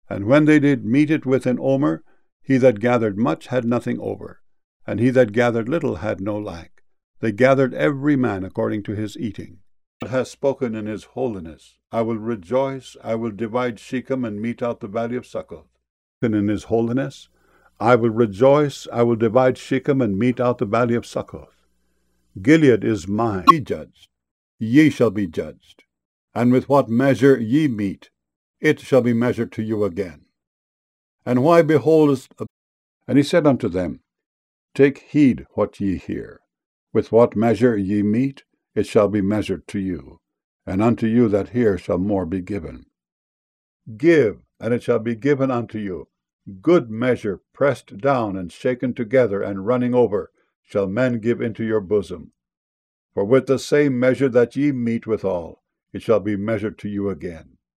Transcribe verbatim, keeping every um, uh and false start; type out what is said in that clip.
And when they did mete it with an omer, he that gathered much had nothing over, and he that gathered little had no lack. They gathered every man according to his eating. God has spoken in his holiness. I will rejoice, I will divide Shechem and mete out the valley of Succoth. And in his holiness, I will rejoice, I will divide Shechem and mete out the valley of Succoth. Gilead is mine. Be judged, ye shall be judged. And with what measure ye mete, it shall be measured to you again. And why beholdest... And he said unto them, Take heed what ye hear. With what measure ye mete, it shall be measured to you, and unto you that hear shall more be given. Give, and it shall be given unto you. Good measure, pressed down and shaken together and running over, shall men give into your bosom. For with the same measure that ye mete withal, it shall be measured to you again.